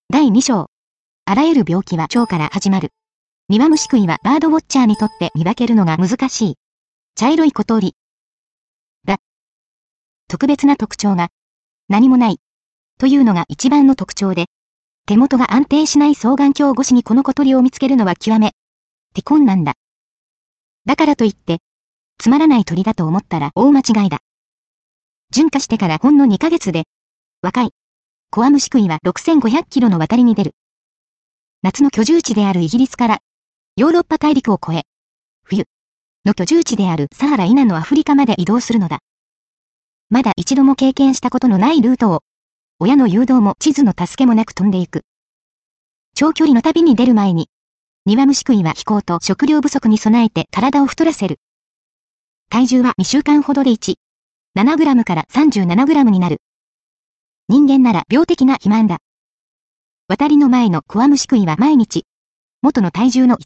第2章。あらゆる病気は腸から始まる。庭虫食いはバードウォッチャーにとって見分けるのが難しい。茶色い小鳥。特別な特徴が何もない。というのが一番の特徴で、手元が安定しない双眼鏡越しにこの小鳥を見つけるのは極めて困難だ。だからといって、つまらない鳥だと思ったら大間違いだ。純化してからほんの2ヶ月で、若い、コアムシ食いは6500キロの渡りに出る。夏の居住地であるイギリスから、ヨーロッパ大陸を越え、冬の居住地であるサハラ以南のアフリカまで移動するのだ。まだ一度も経験したことのないルートを、親の誘導も地図の助けもなく飛んでいく。長距離の旅に出る前に、庭虫食いは気候と食料不足に備えて体を太らせる。体重は2週間ほどで7グラムから37グラムになる。人間なら病的な肥満だ。渡りの前のコアムシ食いは毎日、元の体重の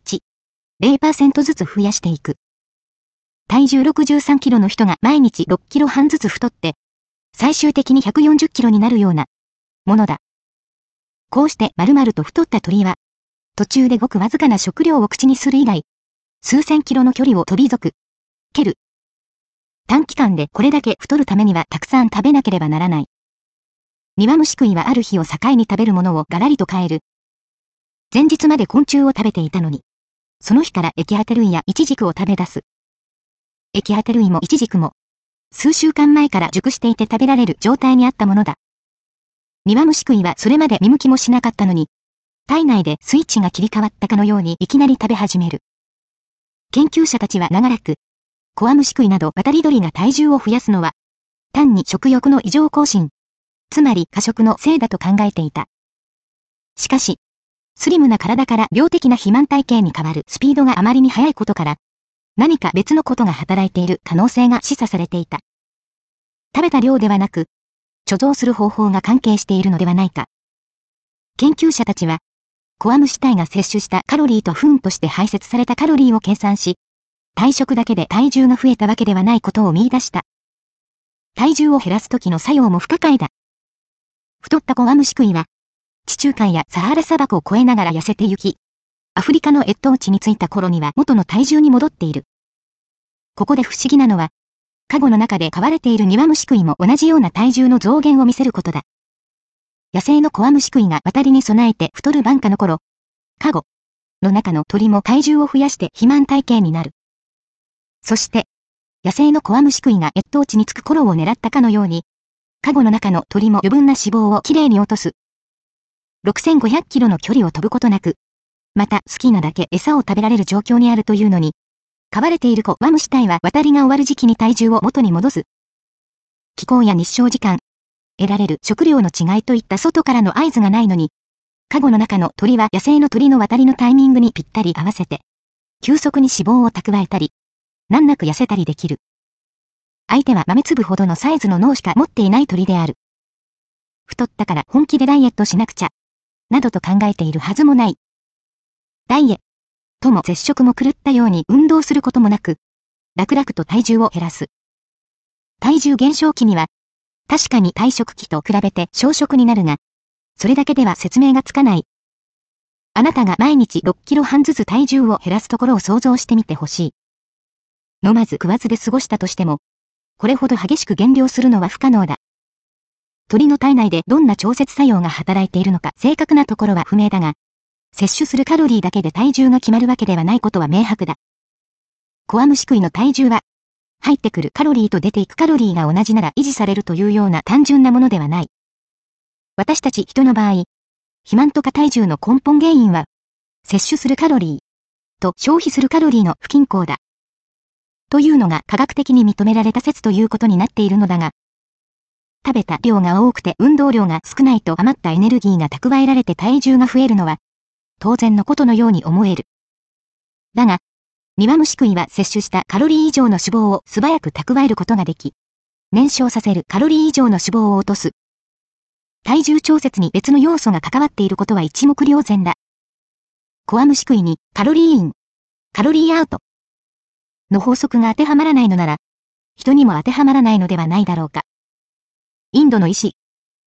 0% ずつ増やしていく。体重63キロの人が毎日6キロ半ずつ太って、最終的に140キロになるようなものだ。こうして丸々と太った鳥は、途中でごくわずかな食料を口にする以外、数千キロの距離を飛び蹴る。短期間でこれだけ太るためにはたくさん食べなければならない。庭虫食いはある日を境に食べるものをガラリと変える。前日まで昆虫を食べていたのに、その日からエキハテ類やイチジクを食べ出す。エキハテ類もイチジクも、数週間前から熟していて食べられる状態にあったものだ。庭虫食いはそれまで見向きもしなかったのに、体内でスイッチが切り替わったかのようにいきなり食べ始める。研究者たちは長らく、コアムシ食いなど渡り鳥が体重を増やすのは、単に食欲の異常更新、つまり過食のせいだと考えていた。しかし、スリムな体から病的な肥満体型に変わるスピードがあまりに速いことから、何か別のことが働いている可能性が示唆されていた。食べた量ではなく、貯蔵する方法が関係しているのではないか。研究者たちは、コアムシ体が摂取したカロリーと糞として排泄されたカロリーを計算し、体食だけで体重が増えたわけではないことを見出した。体重を減らす時の作用も不可解だ。太ったコアムシ食いは、地中海やサハラ砂漠を越えながら痩せて行き、アフリカの越冬地に着いた頃には元の体重に戻っている。ここで不思議なのは、カゴの中で飼われている庭虫食いも同じような体重の増減を見せることだ。野生のコアムシ食いが渡りに備えて太る晩夏の頃、カゴの中の鳥も体重を増やして肥満体型になる。そして、野生のコアムシ食いが越冬地に着く頃を狙ったかのように、カゴの中の鳥も余分な脂肪をきれいに落とす。6500キロの距離を飛ぶことなく、また好きなだけ餌を食べられる状況にあるというのに、飼われているコアムシ体は渡りが終わる時期に体重を元に戻す。気候や日照時間、得られる食料の違いといった外からの合図がないのに、カゴの中の鳥は野生の鳥の渡りのタイミングにぴったり合わせて、急速に脂肪を蓄えたり、難なく痩せたりできる。相手は豆粒ほどのサイズの脳しか持っていない鳥である。太ったから本気でダイエットしなくちゃ、などと考えているはずもない。ダイエットも絶食も狂ったように運動することもなく、楽々と体重を減らす。体重減少期には、確かに体食期と比べて小食になるが、それだけでは説明がつかない。あなたが毎日6キロ半ずつ体重を減らすところを想像してみてほしい。飲まず食わずで過ごしたとしても、これほど激しく減量するのは不可能だ。鳥の体内でどんな調節作用が働いているのか正確なところは不明だが、摂取するカロリーだけで体重が決まるわけではないことは明白だ。コアムシ食いの体重は、入ってくるカロリーと出ていくカロリーが同じなら維持されるというような単純なものではない。私たち人の場合、肥満とか体重の根本原因は、摂取するカロリーと消費するカロリーの不均衡だ。というのが科学的に認められた説ということになっているのだが、食べた量が多くて運動量が少ないと余ったエネルギーが蓄えられて体重が増えるのは、当然のことのように思える。だが、庭虫食いは摂取したカロリー以上の脂肪を素早く蓄えることができ、燃焼させるカロリー以上の脂肪を落とす。体重調節に別の要素が関わっていることは一目瞭然だ。コアムシ食いにカロリーイン、カロリーアウトの法則が当てはまらないのなら、人にも当てはまらないのではないだろうか。インドの医師、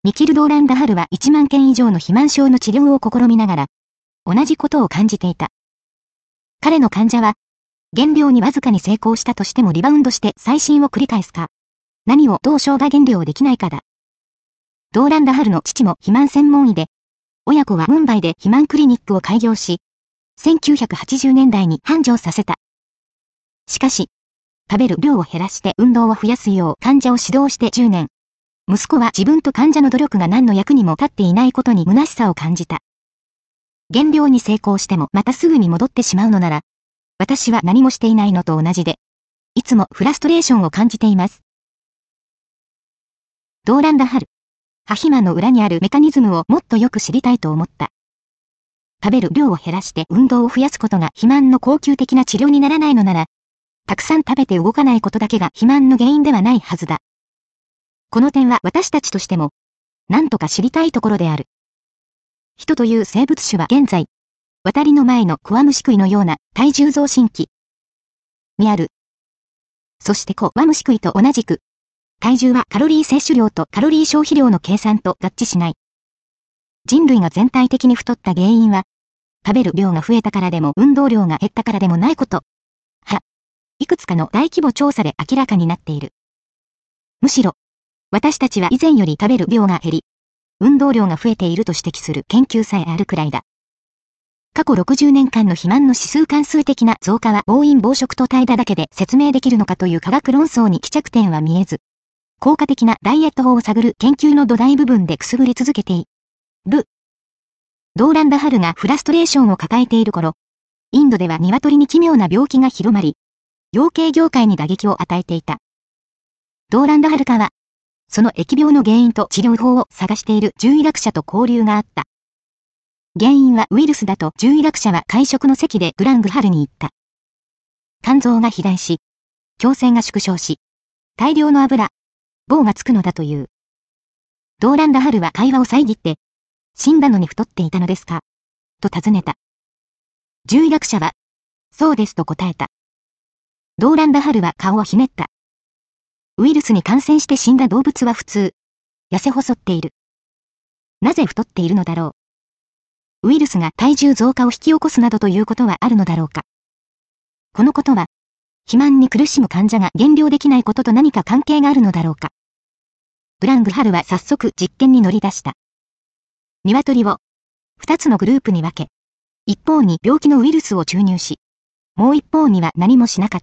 ミキル・ドーランダ・ハルは1万件以上の肥満症の治療を試みながら、同じことを感じていた。彼の患者は、減量にわずかに成功したとしてもリバウンドして再診を繰り返すか、何をどう生姜減量できないかだ。ドーランダ・ハルの父も肥満専門医で、親子はムンバイで肥満クリニックを開業し、1980年代に繁盛させた。しかし、食べる量を減らして運動を増やすよう患者を指導して10年。息子は自分と患者の努力が何の役にも立っていないことに虚しさを感じた。減量に成功してもまたすぐに戻ってしまうのなら、私は何もしていないのと同じで、いつもフラストレーションを感じています。ドーランダ・ハル。ハ肥満の裏にあるメカニズムをもっとよく知りたいと思った。食べる量を減らして運動を増やすことが肥満の恒久的な治療にならないのなら、たくさん食べて動かないことだけが肥満の原因ではないはずだ。この点は私たちとしても、何とか知りたいところである。人という生物種は現在、渡りの前のコアムシクイのような体重増進期にある。そしてコアムシクイと同じく、体重はカロリー摂取量とカロリー消費量の計算と合致しない。人類が全体的に太った原因は、食べる量が増えたからでも運動量が減ったからでもないこと。いくつかの大規模調査で明らかになっている。むしろ、私たちは以前より食べる量が減り、運動量が増えていると指摘する研究さえあるくらいだ。過去60年間の肥満の指数関数的な増加は暴飲暴食と怠惰だけで説明できるのかという科学論争に帰着点は見えず、効果的なダイエット法を探る研究の土台部分でくすぶり続けている。ドーランダ・ハルがフラストレーションを抱えている頃、インドでは鶏に奇妙な病気が広まり、養鶏業界に打撃を与えていた。ドーランダ・ハルカは、その疫病の原因と治療法を探している獣医学者と交流があった。原因はウイルスだと獣医学者は会食の席でグラングハルに言った。肝臓が肥大し、胸腺が縮小し、大量の油、棒がつくのだという。ドーランダ・ハルは会話を遮って、死んだのに太っていたのですかと尋ねた。獣医学者は、そうですと答えた。ドーランダ・ハルは顔をひねった。ウイルスに感染して死んだ動物は普通、痩せ細っている。なぜ太っているのだろう。ウイルスが体重増加を引き起こすなどということはあるのだろうか。このことは、肥満に苦しむ患者が減量できないことと何か関係があるのだろうか。グラングハルは早速実験に乗り出した。鶏を2つのグループに分け、一方に病気のウイルスを注入し、もう一方には何もしなかった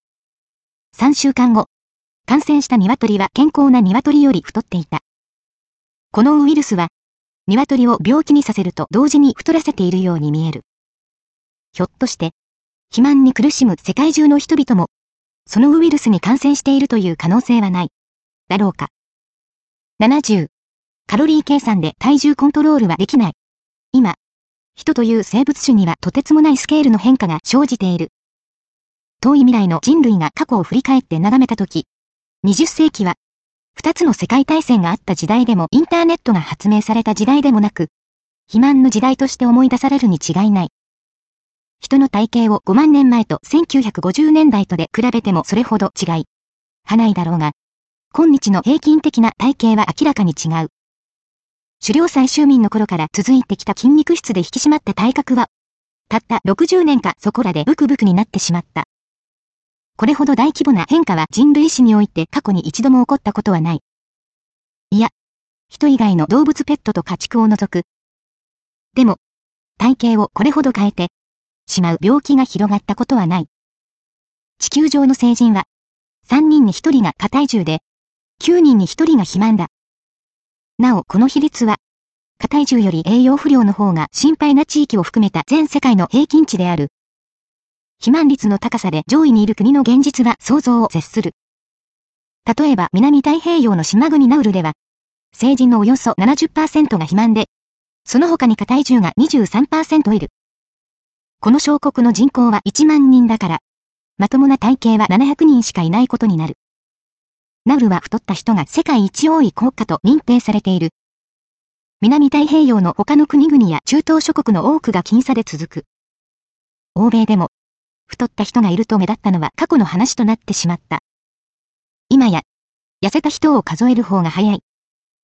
。3週間後、感染した鶏は健康な鶏より太っていた。このウイルスは、鶏を病気にさせると同時に太らせているように見える。ひょっとして、肥満に苦しむ世界中の人々も、そのウイルスに感染しているという可能性はない。だろうか。70、カロリー計算で体重コントロールはできない。今、人という生物種にはとてつもないスケールの変化が生じている。遠い未来の人類が過去を振り返って眺めたとき、20世紀は、2つの世界大戦があった時代でもインターネットが発明された時代でもなく、肥満の時代として思い出されるに違いない。人の体型を5万年前と1950年代とで比べてもそれほど違い、はないだろうが、今日の平均的な体型は明らかに違う。狩猟採集民の頃から続いてきた筋肉質で引き締まった体格は、たった60年かそこらでブクブクになってしまった。これほど大規模な変化は人類史において過去に一度も起こったことはない。いや、人以外の動物ペットと家畜を除く。でも、体型をこれほど変えてしまう病気が広がったことはない。地球上の成人は、3人に1人が過体重で、9人に1人が肥満だ。なおこの比率は、過体重より栄養不良の方が心配な地域を含めた全世界の平均値である。肥満率の高さで上位にいる国の現実は想像を絶する。例えば南太平洋の島国ナウルでは、成人のおよそ 70% が肥満で、その他に過体重が 23% いる。この小国の人口は1万人だから、まともな体型は700人しかいないことになる。ナウルは太った人が世界一多い国家と認定されている。南太平洋の他の国々や中東諸国の多くが僅差で続く。欧米でも、太った人がいると目立ったのは過去の話となってしまった。今や、痩せた人を数える方が早い。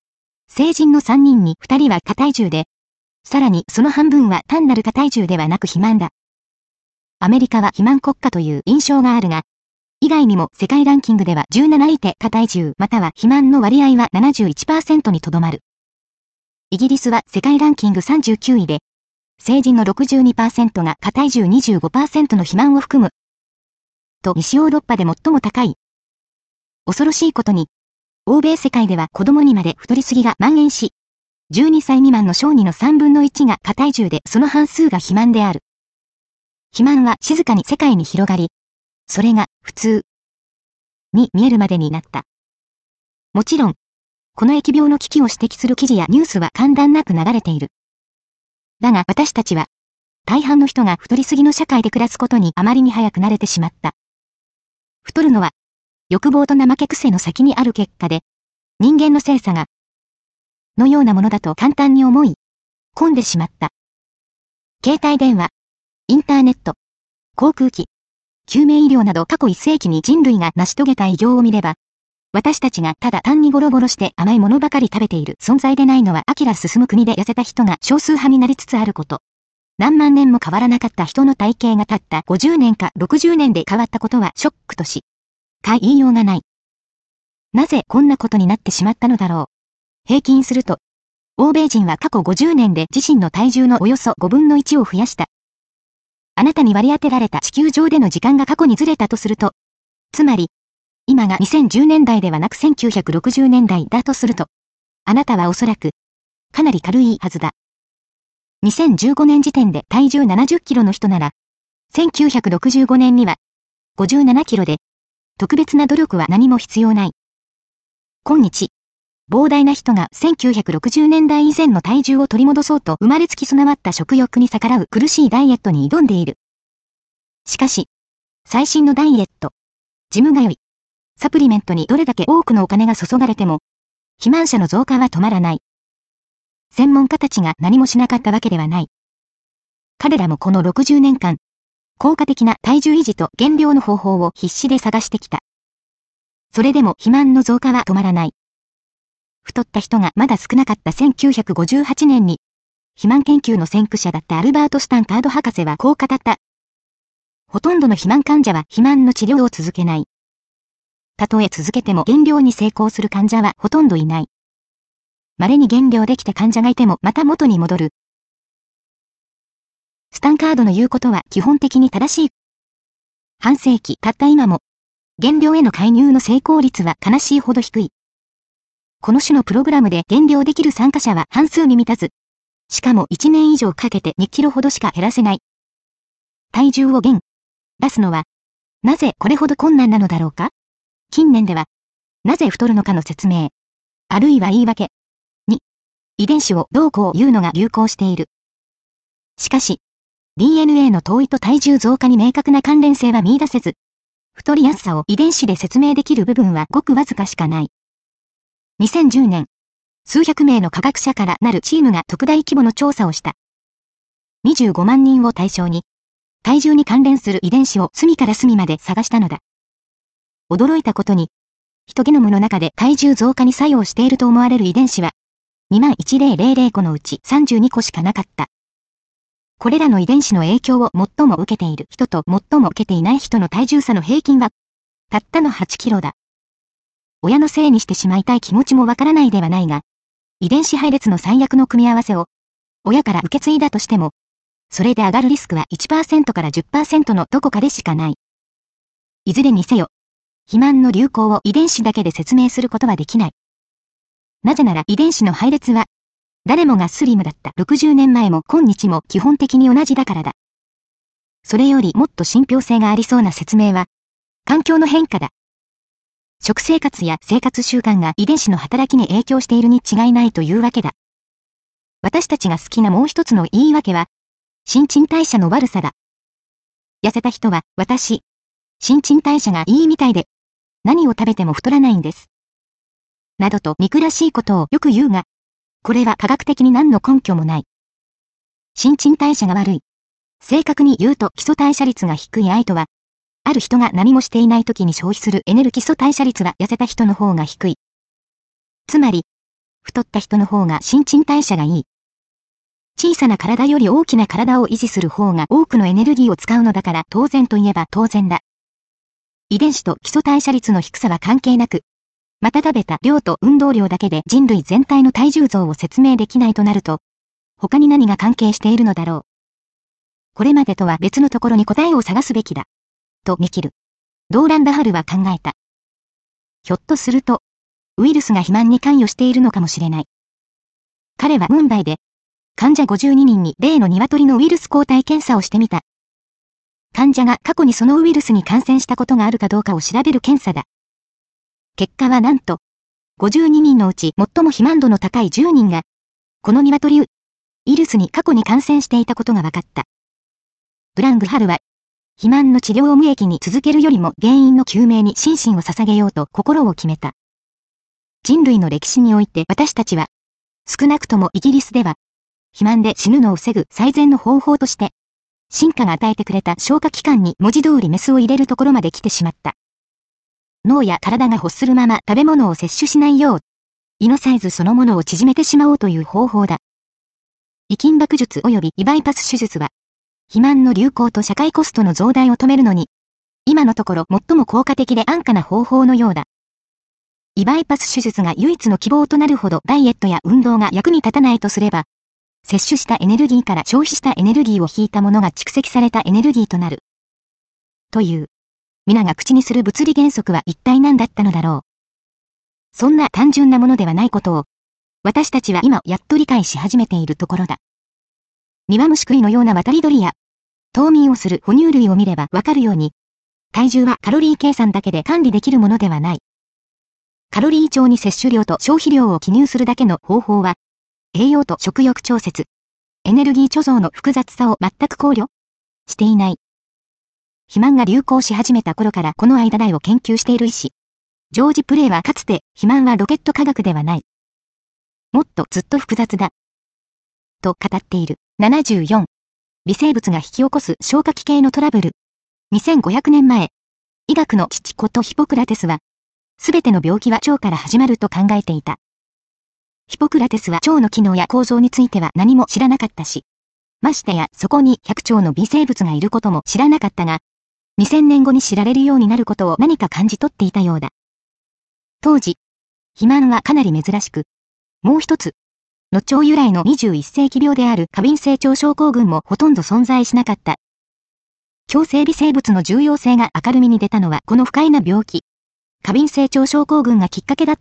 成人の3人に2人は過体重で、さらにその半分は単なる過体重ではなく肥満だ。アメリカは肥満国家という印象があるが、以外にも世界ランキングでは17位で過体重または肥満の割合は 71% にとどまる。イギリスは世界ランキング39位で、成人の 62% が過体重 25% の肥満を含む。と西ヨーロッパで最も高い。恐ろしいことに、欧米世界では子供にまで太りすぎが蔓延し、12歳未満の小児の3分の1が過体重でその半数が肥満である。肥満は静かに世界に広がり、それが普通に見えるまでになった。もちろん、この疫病の危機を指摘する記事やニュースは間断なく流れている。だが私たちは、大半の人が太りすぎの社会で暮らすことにあまりに早く慣れてしまった。太るのは、欲望と怠け癖の先にある結果で、人間の性差が、のようなものだと簡単に思い、込んでしまった。携帯電話、インターネット、航空機、救命医療など過去1世紀に人類が成し遂げた偉業を見れば、私たちがただ単にゴロゴロして甘いものばかり食べている存在でないのは明ら進む国で痩せた人が少数派になりつつあること。何万年も変わらなかった人の体型がたった50年か60年で変わったことはショックとし、言いようがない。なぜこんなことになってしまったのだろう。平均すると、欧米人は過去50年で自身の体重のおよそ5分の1を増やした。あなたに割り当てられた地球上での時間が過去にずれたとすると、つまり、今が2010年代ではなく1960年代だとすると、あなたはおそらく、かなり軽いはずだ。2015年時点で体重70キロの人なら、1965年には、57キロで、特別な努力は何も必要ない。今日、膨大な人が1960年代以前の体重を取り戻そうと生まれつき備わった食欲に逆らう苦しいダイエットに挑んでいる。しかし、最新のダイエット、ジム通い、サプリメントにどれだけ多くのお金が注がれても、肥満者の増加は止まらない。専門家たちが何もしなかったわけではない。彼らもこの60年間、効果的な体重維持と減量の方法を必死で探してきた。それでも肥満の増加は止まらない。太った人がまだ少なかった1958年に、肥満研究の先駆者だったアルバート・スタンカード博士はこう語った。ほとんどの肥満患者は肥満の治療を続けない。たとえ続けても減量に成功する患者はほとんどいない。稀に減量できた患者がいてもまた元に戻る。スタンカードの言うことは基本的に正しい。半世紀たった今も、減量への介入の成功率は悲しいほど低い。この種のプログラムで減量できる参加者は半数に満たず、しかも1年以上かけて2キロほどしか減らせない。体重を減、出すのは、なぜこれほど困難なのだろうか？近年では、なぜ太るのかの説明、あるいは言い訳に、遺伝子をどうこう言うのが流行している。しかし、DNA の同意と体重増加に明確な関連性は見出せず、太りやすさを遺伝子で説明できる部分はごくわずかしかない。2010年、数百名の科学者からなるチームが特大規模の調査をした。25万人を対象に、体重に関連する遺伝子を隅から隅まで探したのだ。驚いたことに、ヒトゲノムの中で体重増加に作用していると思われる遺伝子は、21,000個のうち32個しかなかった。これらの遺伝子の影響を最も受けている人と最も受けていない人の体重差の平均は、たったの8キロだ。親のせいにしてしまいたい気持ちもわからないではないが、遺伝子配列の最悪の組み合わせを、親から受け継いだとしても、それで上がるリスクは 1% から 10% のどこかでしかない。いずれにせよ、肥満の流行を遺伝子だけで説明することはできない。なぜなら遺伝子の配列は、誰もがスリムだった60年前も今日も基本的に同じだからだ。それよりもっと信憑性がありそうな説明は、環境の変化だ。食生活や生活習慣が遺伝子の働きに影響しているに違いないというわけだ。私たちが好きなもう一つの言い訳は、新陳代謝の悪さだ。痩せた人は、新陳代謝がいいみたいで、何を食べても太らないんです。などと憎らしいことをよく言うが、これは科学的に何の根拠もない。新陳代謝が悪い。正確に言うと基礎代謝率が低いとは、ある人が何もしていない時に消費するエネルギー基礎代謝率は痩せた人の方が低い。つまり、 太った人の方が新陳代謝がいい。小さな体より大きな体を維持する方が多くのエネルギーを使うのだから当然といえば当然だ。遺伝子と基礎代謝率の低さは関係なく、また食べた量と運動量だけで人類全体の体重増を説明できないとなると、他に何が関係しているのだろう。これまでとは別のところに答えを探すべきだ。とミキル。ドーランダハルは考えた。ひょっとすると、ウイルスが肥満に関与しているのかもしれない。彼はムンバイで、患者52人に例の鶏のウイルス抗体検査をしてみた。患者が過去にそのウイルスに感染したことがあるかどうかを調べる検査だ。結果はなんと、52人のうち最も肥満度の高い10人が、この鶏ウイルスに過去に感染していたことが分かった。ブラングハルは、肥満の治療を無益に続けるよりも原因の究明に心身を捧げようと心を決めた。人類の歴史において私たちは、少なくともイギリスでは、肥満で死ぬのを防ぐ最善の方法として、進化が与えてくれた消化器官に文字通りメスを入れるところまで来てしまった。脳や体が欲するまま食べ物を摂取しないよう、胃のサイズそのものを縮めてしまおうという方法だ。胃筋膜術及び胃バイパス手術は、肥満の流行と社会コストの増大を止めるのに、今のところ最も効果的で安価な方法のようだ。胃バイパス手術が唯一の希望となるほどダイエットや運動が役に立たないとすれば、摂取したエネルギーから消費したエネルギーを引いたものが蓄積されたエネルギーとなる。という、皆が口にする物理原則は一体何だったのだろう。そんな単純なものではないことを、私たちは今やっと理解し始めているところだ。庭虫食いのような渡り鳥や、冬眠をする哺乳類を見ればわかるように、体重はカロリー計算だけで管理できるものではない。カロリー帳に摂取量と消費量を記入するだけの方法は、栄養と食欲調節、エネルギー貯蔵の複雑さを全く考慮していない。肥満が流行し始めた頃からこの間代を研究している医師、ジョージ・プレイはかつて肥満はロケット科学ではない。もっとずっと複雑だ。と語っている。74. 微生物が引き起こす消化器系のトラブル。2500年前、医学の父ことヒポクラテスは、すべての病気は腸から始まると考えていた。ヒポクラテスは腸の機能や構造については何も知らなかったし、ましてやそこに100兆の微生物がいることも知らなかったが、2000年後に知られるようになることを何か感じ取っていたようだ。当時、肥満はかなり珍しく、もう一つ、の腸由来の21世紀病である過敏性腸症候群もほとんど存在しなかった。共生微生物の重要性が明るみに出たのはこの不快な病気、過敏性腸症候群がきっかけだった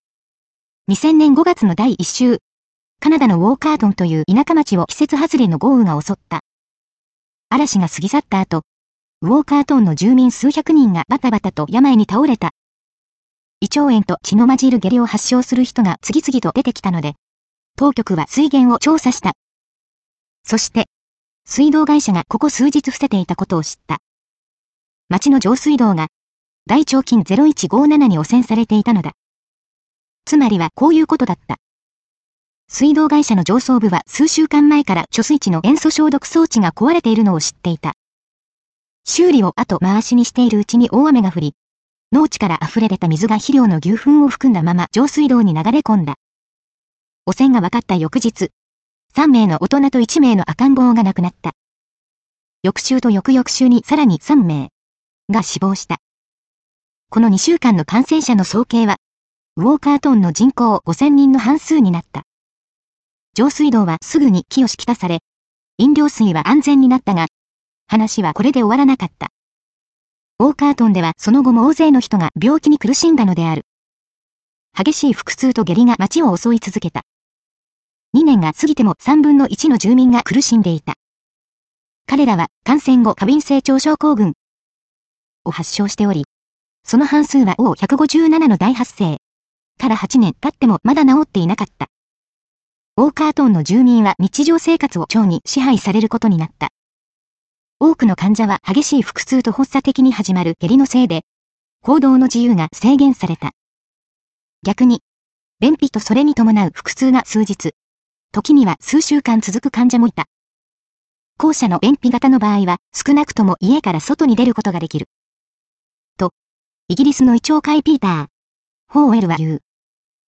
。2000年5月の第1週、カナダのウォーカートンという田舎町を季節外れの豪雨が襲った。嵐が過ぎ去った後、ウォーカートンの住民数百人がバタバタと病に倒れた。胃腸炎と血の混じる下痢を発症する人が次々と出てきたので、当局は水源を調査した。そして、水道会社がここ数日伏せていたことを知った。町の上水道が、大腸菌0157に汚染されていたのだ。つまりはこういうことだった。水道会社の上層部は数週間前から貯水池の塩素消毒装置が壊れているのを知っていた。修理を後回しにしているうちに大雨が降り、農地から溢れ出た水が肥料の牛糞を含んだまま上水道に流れ込んだ。汚染が分かった翌日、3名の大人と1名の赤ん坊が亡くなった。翌週と翌々週にさらに3名が死亡した。この2週間の感染者の総計は、ウォーカートンの人口5000人の半数になった。上水道はすぐに清しきたされ、飲料水は安全になったが、話はこれで終わらなかった。ウォーカートンではその後も大勢の人が病気に苦しんだのである。激しい腹痛と下痢が街を襲い続けた。2年が過ぎても3分の1の住民が苦しんでいた。彼らは感染後過敏性腸症候群を発症しており、その半数は O157 の大発生から8年経ってもまだ治っていなかった。ウォーカートンの住民は日常生活を腸に支配されることになった。多くの患者は激しい腹痛と発作的に始まる下痢のせいで、行動の自由が制限された。逆に、便秘とそれに伴う腹痛が数日、時には数週間続く患者もいた。後者の便秘型の場合は少なくとも家から外に出ることができる。と、イギリスの胃腸科医ピーター・ホーウェルは言う。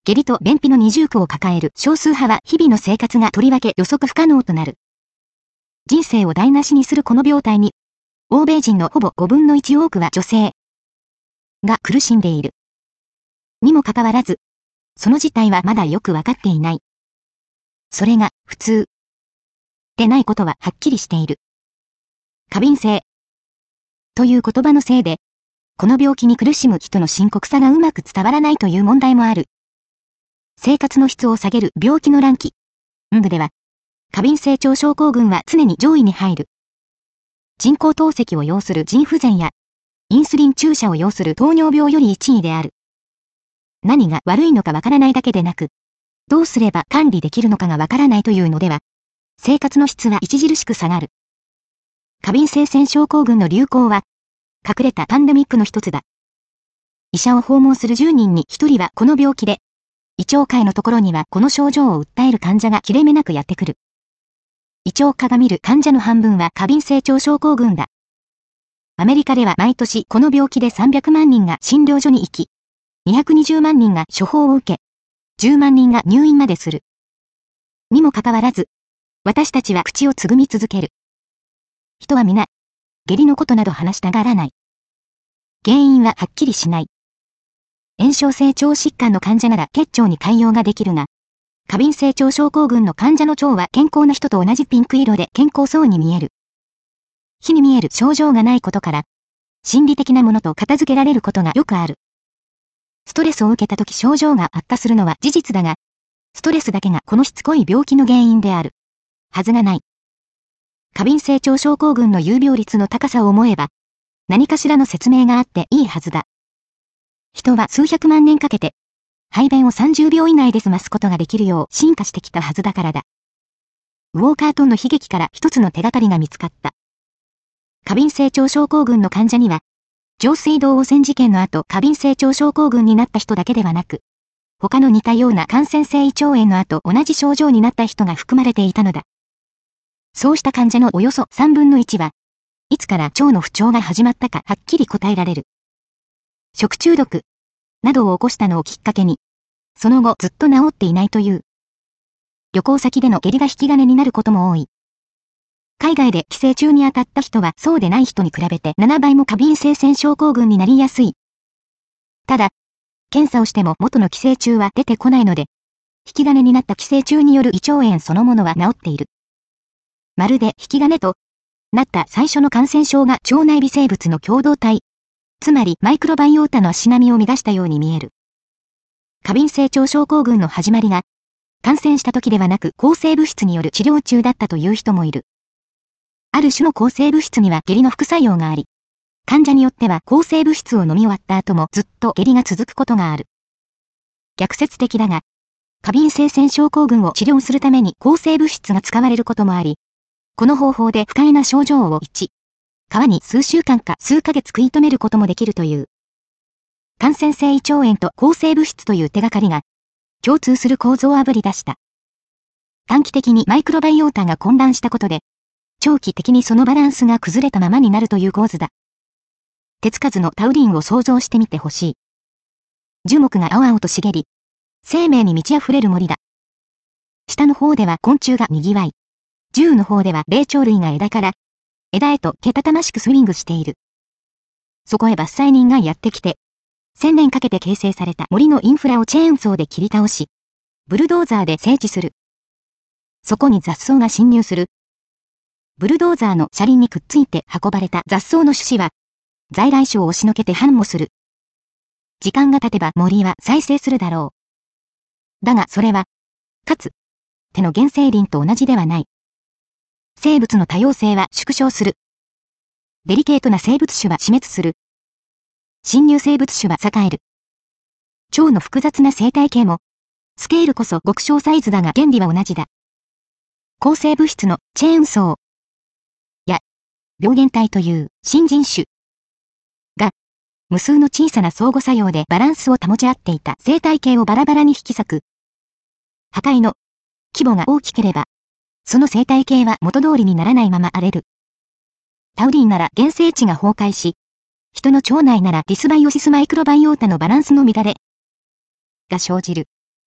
下痢と便秘の二重苦を抱える少数派は日々の生活がとりわけ予測不可能となる。人生を台無しにするこの病態に、欧米人のほぼ5分の1多くは女性が苦しんでいる。にもかかわらず、その実態はまだよくわかっていない。それが普通でないことははっきりしている。過敏性という言葉のせいで、この病気に苦しむ人の深刻さがうまく伝わらないという問題もある。生活の質を下げる病気のランキングでは、過敏性腸症候群は常に上位に入る。人工透析を要する腎不全や、インスリン注射を要する糖尿病より1位である。何が悪いのかわからないだけでなく、どうすれば管理できるのかがわからないというのでは、生活の質は著しく下がる。過敏性腺症候群の流行は、隠れたパンデミックの一つだ。医者を訪問する10人に1人はこの病気で、胃腸科医のところにはこの症状を訴える患者が切れ目なくやってくる。胃腸科が見る患者の半分は過敏性腸症候群だ。アメリカでは毎年この病気で300万人が診療所に行き、220万人が処方を受け、10万人が入院までする。にもかかわらず、私たちは口をつぐみ続ける。人は皆、下痢のことなど話したがらない。原因ははっきりしない。炎症性腸疾患の患者なら結腸に潰瘍ができるが、過敏性腸症候群の患者の腸は健康な人と同じピンク色で健康そうに見える。火に見える症状がないことから、心理的なものと片付けられることがよくある。ストレスを受けた時症状が悪化するのは事実だが、ストレスだけがこのしつこい病気の原因である。はずがない。過敏性腸症候群の有病率の高さを思えば、何かしらの説明があっていいはずだ。人は数百万年かけて、排便を30秒以内で済ますことができるよう進化してきたはずだからだ。ウォーカートンの悲劇から一つの手がかりが見つかった。過敏性腸症候群の患者には、上水道汚染事件の後過敏性腸症候群になった人だけではなく、他の似たような感染性胃腸炎の後同じ症状になった人が含まれていたのだ。そうした患者のおよそ3分の1は、いつから腸の不調が始まったかはっきり答えられる。食中毒などを起こしたのをきっかけに、その後ずっと治っていないという。旅行先での下痢が引き金になることも多い。海外で寄生虫に当たった人はそうでない人に比べて7倍も過敏性腺症候群になりやすい。ただ、検査をしても元の寄生虫は出てこないので、引き金になった寄生虫による胃腸炎そのものは治っている。まるで引き金となった最初の感染症が腸内微生物の共同体、つまりマイクロバイオータの足並みを乱したように見える。過敏性腸症候群の始まりが、感染した時ではなく抗生物質による治療中だったという人もいる。ある種の抗生物質には下痢の副作用があり、患者によっては抗生物質を飲み終わった後もずっと下痢が続くことがある。逆説的だが、過敏性腺症候群を治療するために抗生物質が使われることもあり、この方法で不快な症状を皮に数週間か数ヶ月食い止めることもできるという。感染性胃腸炎と抗生物質という手がかりが、共通する構造をあぶり出した。短期的にマイクロバイオータが混乱したことで、長期的にそのバランスが崩れたままになるという構図だ。手つかずのタウリンを想像してみてほしい。樹木が青々と茂り、生命に満ち溢れる森だ。下の方では昆虫が賑わい、銃の方では霊長類が枝から枝へとけたたましくスイングしている。そこへ伐採人がやってきて、1000年かけて形成された森のインフラをチェーンソーで切り倒し、ブルドーザーで整地する。そこに雑草が侵入する。ブルドーザーの車輪にくっついて運ばれた雑草の種子は、在来種を押しのけて繁茂する。時間が経てば森は再生するだろう。だがそれは、かつての原生林と同じではない。生物の多様性は縮小する。デリケートな生物種は死滅する。侵入生物種は栄える。腸の複雑な生態系も、スケールこそ極小サイズだが原理は同じだ。抗生物質のチェーンソーや病原体という新人種が無数の小さな相互作用でバランスを保ち合っていた生態系をバラバラに引き裂く。破壊の規模が大きければ、その生態系は元通りにならないまま荒れる。タウリンなら原生地が崩壊し、人の腸内ならディスバイオシスマイクロバイオータのバランスの乱れが生じる。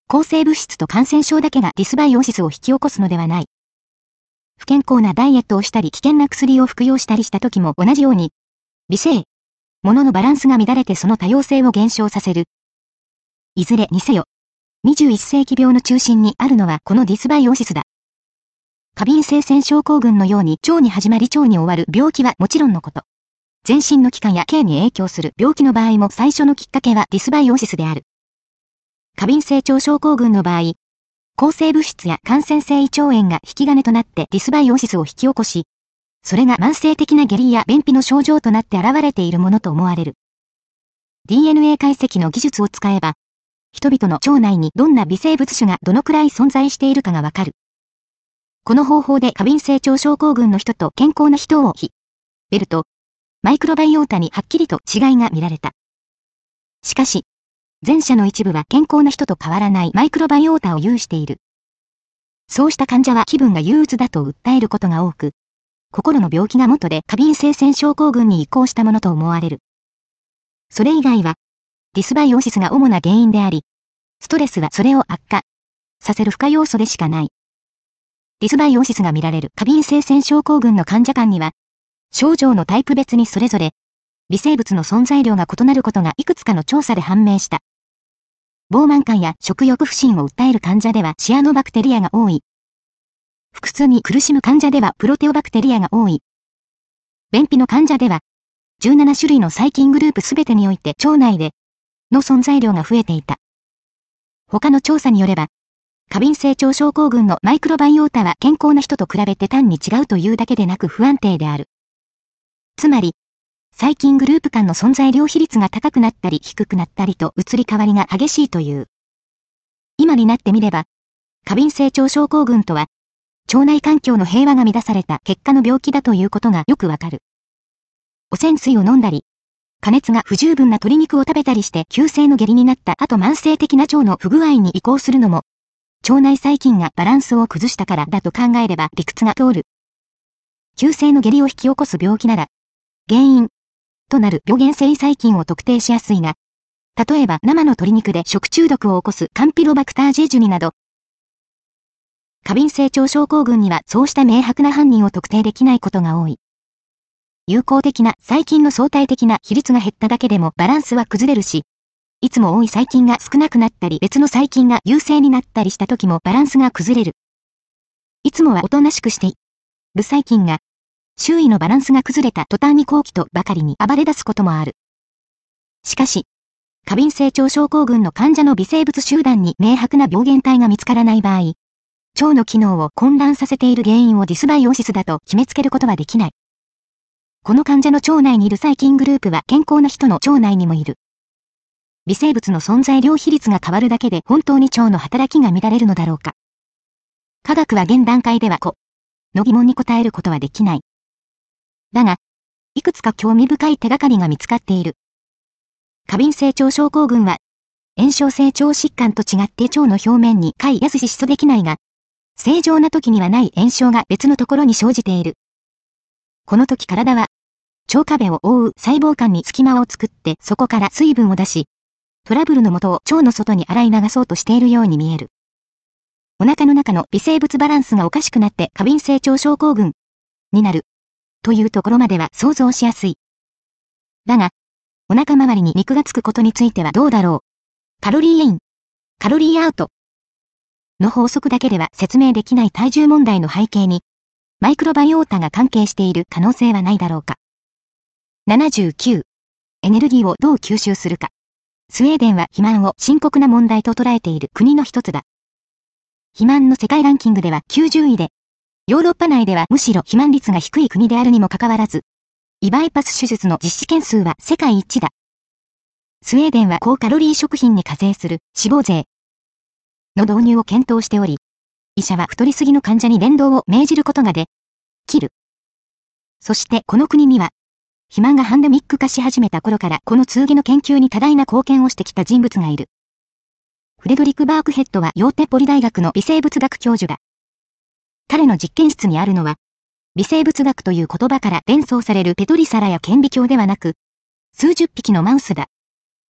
抗生物質と感染症だけがディスバイオシスを引き起こすのではない。不健康なダイエットをしたり危険な薬を服用したりした時も同じように、微生物のバランスが乱れてその多様性を減少させる。いずれにせよ、21世紀病の中心にあるのはこのディスバイオシスだ。過敏性腺症候群のように腸に始まり腸に終わる病気はもちろんのこと。全身の器官や系に影響する病気の場合も最初のきっかけはディスバイオシスである。過敏性腸症候群の場合、抗生物質や感染性胃腸炎が引き金となってディスバイオシスを引き起こし、それが慢性的な下痢や便秘の症状となって現れているものと思われる。DNA 解析の技術を使えば、人々の腸内にどんな微生物種がどのくらい存在しているかがわかる。この方法で過敏性腸症候群の人と健康な人を比べると、マイクロバイオータにはっきりと違いが見られた。しかし、前者の一部は健康な人と変わらないマイクロバイオータを有している。そうした患者は気分が憂鬱だと訴えることが多く、心の病気が元で過敏性腺症候群に移行したものと思われる。それ以外は、ディスバイオシスが主な原因であり、ストレスはそれを悪化させる負荷要素でしかない。ディスバイオシスが見られる過敏性腺症候群の患者間には、症状のタイプ別にそれぞれ、微生物の存在量が異なることがいくつかの調査で判明した。膨慢感や食欲不振を訴える患者ではシアノバクテリアが多い。腹痛に苦しむ患者ではプロテオバクテリアが多い。便秘の患者では、17種類の細菌グループすべてにおいて腸内での存在量が増えていた。他の調査によれば、過敏性腸症候群のマイクロバイオータは健康な人と比べて単に違うというだけでなく不安定である。つまり、細菌グループ間の存在量比率が高くなったり低くなったりと移り変わりが激しいという。今になってみれば、過敏性腸症候群とは、腸内環境の平和が乱された結果の病気だということがよくわかる。汚染水を飲んだり、加熱が不十分な鶏肉を食べたりして急性の下痢になった後慢性的な腸の不具合に移行するのも、腸内細菌がバランスを崩したからだと考えれば理屈が通る。急性の下痢を引き起こす病気なら、原因となる病原性細菌を特定しやすいが、例えば生の鶏肉で食中毒を起こすカンピロバクタージェジュニなど、過敏性腸症候群にはそうした明白な犯人を特定できないことが多い。有効的な細菌の相対的な比率が減っただけでもバランスは崩れるし、いつも多い細菌が少なくなったり別の細菌が優勢になったりした時もバランスが崩れる。いつもはおとなしくしている細菌が、周囲のバランスが崩れた途端に好奇とばかりに暴れ出すこともある。しかし、過敏性腸症候群の患者の微生物集団に明白な病原体が見つからない場合、腸の機能を混乱させている原因をディスバイオシスだと決めつけることはできない。この患者の腸内にいる細菌グループは健康な人の腸内にもいる。微生物の存在量比率が変わるだけで本当に腸の働きが乱れるのだろうか。科学は現段階ではの疑問に答えることはできない。だが、いくつか興味深い手がかりが見つかっている。過敏性腸症候群は、炎症性腸疾患と違って腸の表面に解やすし出できないが、正常な時にはない炎症が別のところに生じている。この時体は、腸壁を覆う細胞間に隙間を作ってそこから水分を出し、トラブルの元を腸の外に洗い流そうとしているように見える。お腹の中の微生物バランスがおかしくなって過敏性腸症候群になる。というところまでは想像しやすい。だが、お腹周りに肉がつくことについてはどうだろう。カロリーイン、カロリーアウトの法則だけでは説明できない体重問題の背景に、マイクロバイオータが関係している可能性はないだろうか。79、エネルギーをどう吸収するか。スウェーデンは肥満を深刻な問題と捉えている国の一つだ。肥満の世界ランキングでは90位で、ヨーロッパ内ではむしろ肥満率が低い国であるにもかかわらず、胃バイパス手術の実施件数は世界一だ。スウェーデンは高カロリー食品に課税する脂肪税の導入を検討しており、医者は太りすぎの患者に伝導を命じることができる。そしてこの国には、肥満がハンデミック化し始めた頃からこの通義の研究に多大な貢献をしてきた人物がいる。フレドリック・バークヘッドはヨーテポリ大学の微生物学教授だ。彼の実験室にあるのは、微生物学という言葉から連想されるペトリ皿や顕微鏡ではなく、数十匹のマウスだ。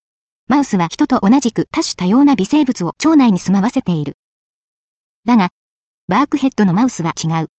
マウスは人と同じく多種多様な微生物を腸内に住まわせている。だが、バークヘッドのマウスは違う。